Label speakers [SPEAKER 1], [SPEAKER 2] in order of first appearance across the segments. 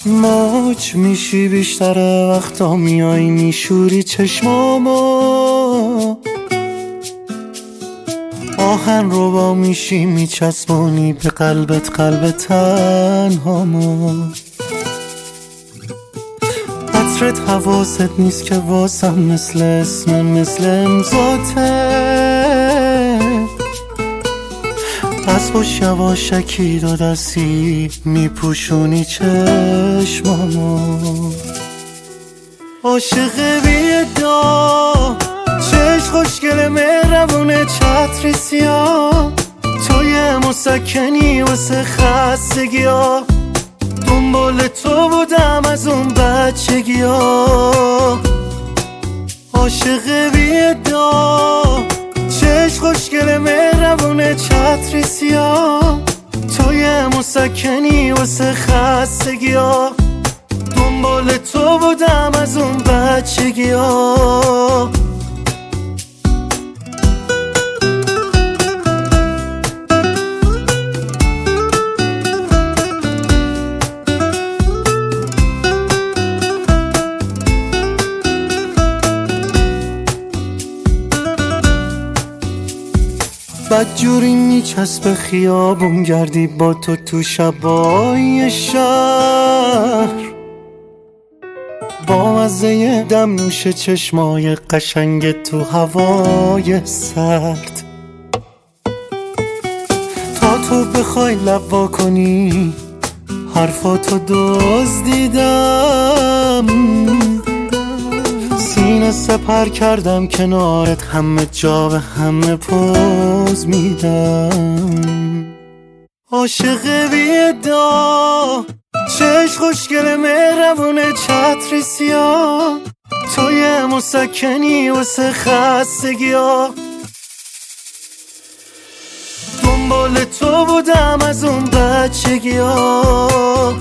[SPEAKER 1] موج میشی بیشتر وقتا میای میشوری چشمامو، آهن رو با میشی میچسبونی به قلبت قلب تنهامو. عطرت حواست نیست که واسم مثل اسم مثل امضاته، پس باش یواشکی دو دستی میپوشونی چشمامو. عاشق بی ادعا چشم خوشگل مهربونه چتری سیاه، توی مسکنی واسه خستگی ها، دنبال تو بودم از اون بچگی ها. عاشق بی ادعا چشم خوشگل مهربونه چتری سیاه، توی مسکنی واسه خستگی ها، دنبال تو بودم از اون بچگی ها. بدجوری میچسب خیابون گردی با تو شبای شهر، با مزه دم نوش چشمای قشنگ تو هوای سرد. تا تو بخوای لب وا کنی حرفاتو دزدیدم، سینه سپر کردم کنارت، همه جا به همه پوز میدم. عاشق بی ادعا چشم خوشگل مهربونه چتری سیاه، توی مسکنی واسه خستگی ها، دنبال تو بودم از اون بچگی ها.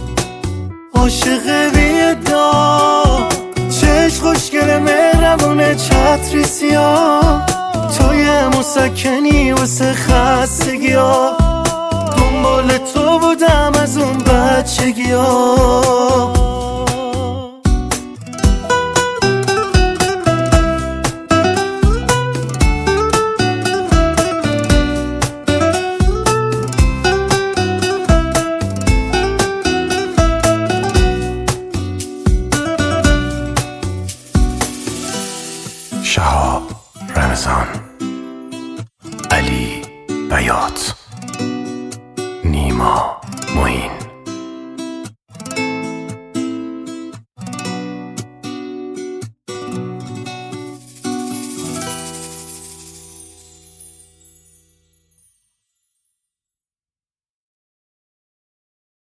[SPEAKER 1] عاشق بی ادعا چشم خوشگل مهربونه چتری سیاه، توی مسکنی واسه خستگی ها، دنبال تو بودم از اون بچگی ها.
[SPEAKER 2] شهاب رمضان، علی بیات، نیما